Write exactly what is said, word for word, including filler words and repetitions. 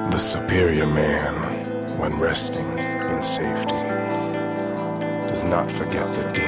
The superior man, when resting in safety, does not forget the day.